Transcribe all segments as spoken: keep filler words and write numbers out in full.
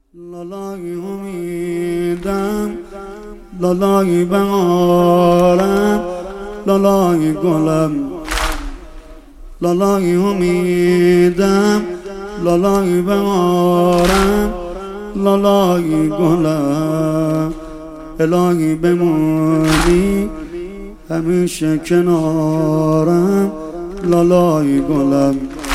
لالای امیدم، لالای بهارم، لالای گلم. لالای امیدم، لالای بهارم، لالای گلم. الهی بمونی همیشه کنارم، لالای گلم.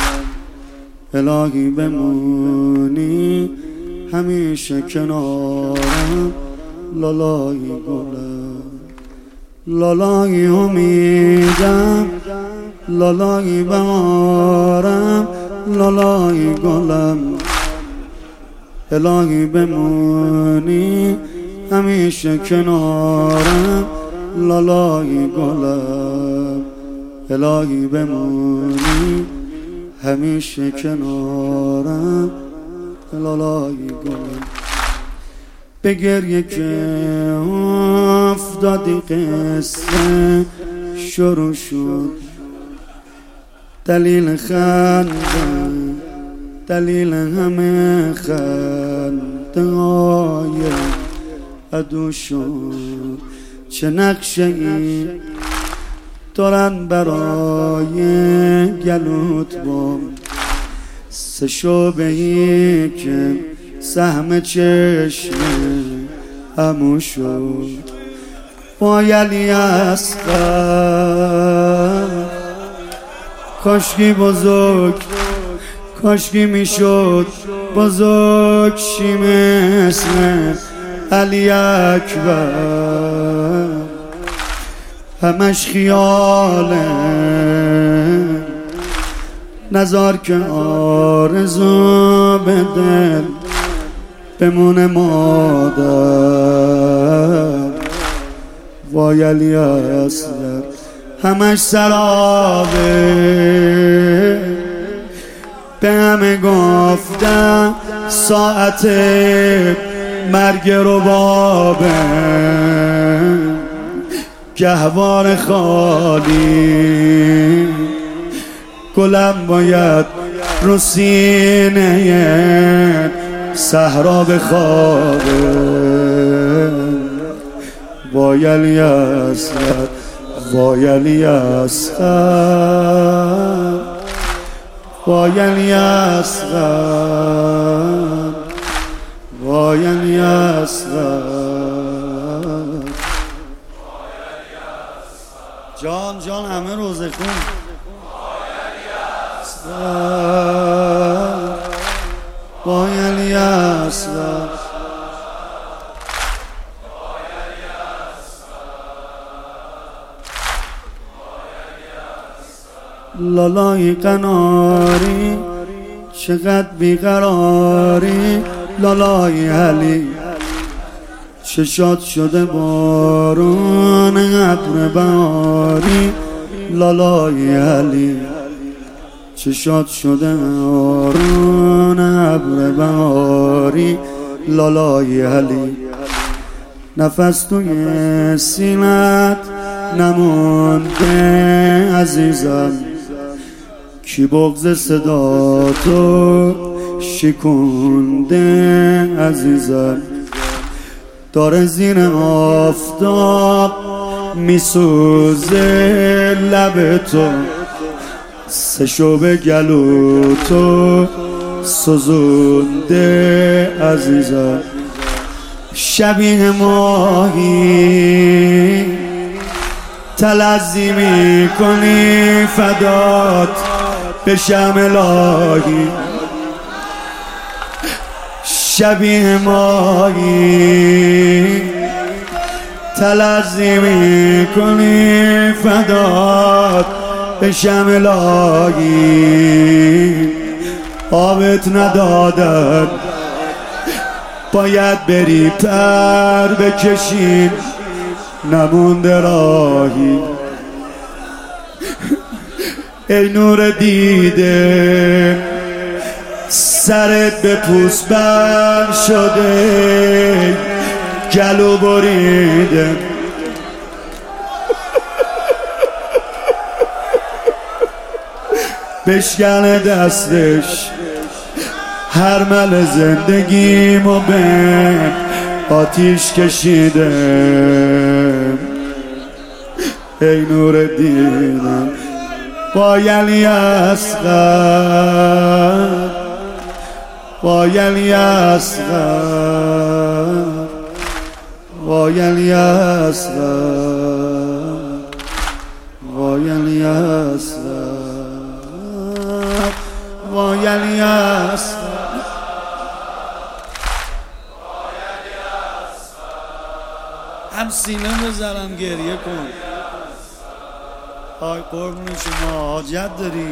الهی بمونی همیشه کنارم، لالای گلم. لالای امیدم، لالای بهارم، لالای گلم. الهی بمونی همیشه کنارم، لالای گلم. الهی بمونی همیشه کنارم، لالای گلم. به گریه که افتادی قصه شروع شد، دلیل خنده، دلیل همه خنده های عدو شد. چه نقشه ای دارن برای گلوت با سه شعبه ای که سهم چشم همون شد. با علی اصغر کاشکی بزرگ، کاشکی میشد بزرگ شی مثل علی اکبر. همش خیاله نزار که آرزو به دل بمونه مادر. وای علی اصغر همش سرابه، به همه گفتم ساعت مرگ رو بابه. گهوار خالی گلم باید رو سینه صحرا بخوابه. وای علی اصغر، وای علی اصغر، وای علی اصغر، وای علی اصغر. جان جان همه روزه خون. وای علی اصغر، لالای قناری چقدر بیقراری، لالای علی چشات شده بارون ابر بهاری، لالای علی چشات شده بارون ابر بهاری، لالای علی. نفس توی سینت نمونده عزیزم، کی بغض صدا تو شکونده عزیزم. داره زیر آفتاب میسوزه لب تو، سه شعبه گلو تو سوزونده عزیزم. شبیه ماهی تلذی میکنی فدات بشم الهی. شبیه ماهی تلذی میکنی فدات بشم الهی. آبت ندادن باید بری پر بکشین، نمونده راهی. ای نور دیده سرت به پوست بند شده، گلو بریده. بشکنه دستش هر مل زندگیمو به آتیش کشیدم. ای نور دیدم با علی اصغر، با علی اصغر، با علی اصغر، با علی اصغر، با علی اصغر. هم سینه بذارم گریه کن. آی قربون شما حاجت داری.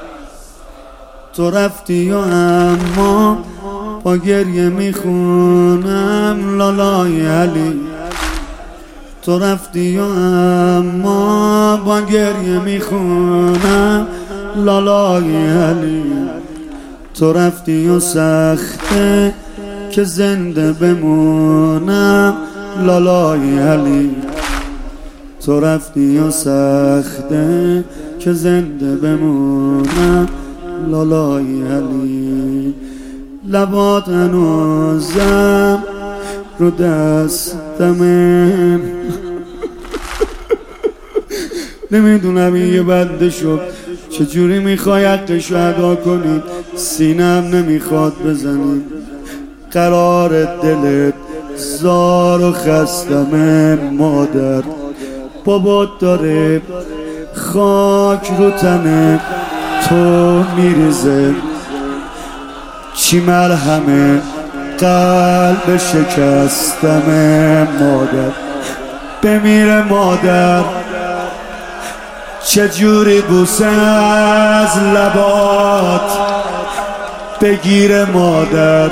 تو رفتی و اما با گریه میخونم لالای علی. تو رفتی و اما با گریه میخونم لالای علی. تو رفتی و سخته که زنده بمونم لالای علی. تو رفتی و سخته که زنده بمونم لالای علی. لبات هنوزم رو دستمه. نمیدونم این یه بنده شد چجوری میخوای حقشو ادا کنی. سینم نمیخواد بزنی. قرار دلت زار و خستمه مادر. بابات داره خاک رو تنه تو میریزه. چی مرهمه قلب شکستمه مادر. بمیره مادر. چجوری بوسه از لبات بگیره مادر.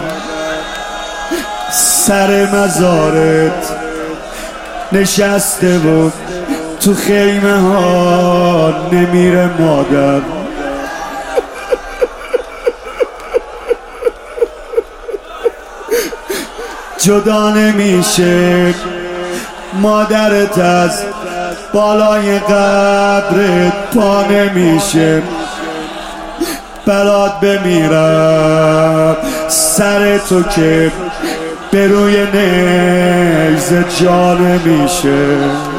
سر مزارت نشسته بود تو خیمه ها نمیره مادر. جدا نمیشه مادرت از بالای قبرت پا نمیشه. برات بمیرم سر تو که به روی نیزه جا نمیشه.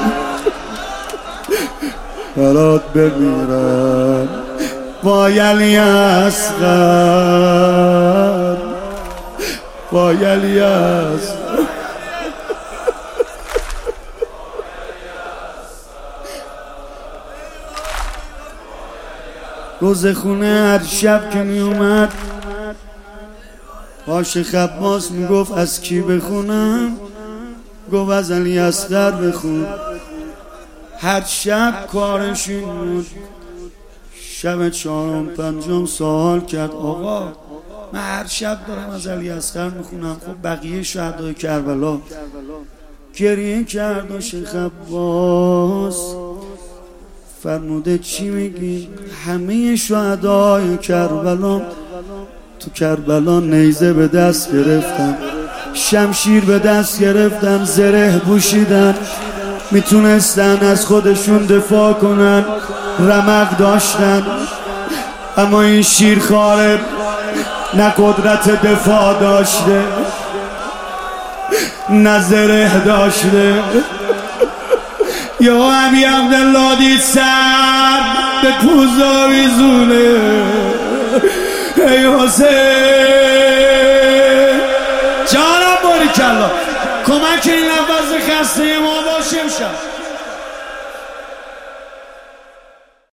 برات بمیرم با علی اصغر، با علی اصغر. روز خونه هر شب که می اومد عاشق عباس میگفت از کی بخونم؟ گفت از علی اصغر بخون. هر شب کارش این بود. شب چهارم پنجم سوال کرد آقا من هر شب دارم از علی اصغر میخونم، خب بقیه شهدای کربلا؟ گریه کرد عاشق عباس فرموده چی میگی؟ همه شهدای کربلا تو کربلا نیزه به دست گرفتن، شمشیر به دست گرفتن، زره پوشیدن، میتونستن از خودشون دفاع کنن، رمق داشتن، اما این شیرخواره نه قدرت دفاع داشته نه زره داشته. یا امی عبدالله دید سر به پوزا ویزونه. ای حسین جانم باریکالله کمک این نفس خسته ما باشیم شد.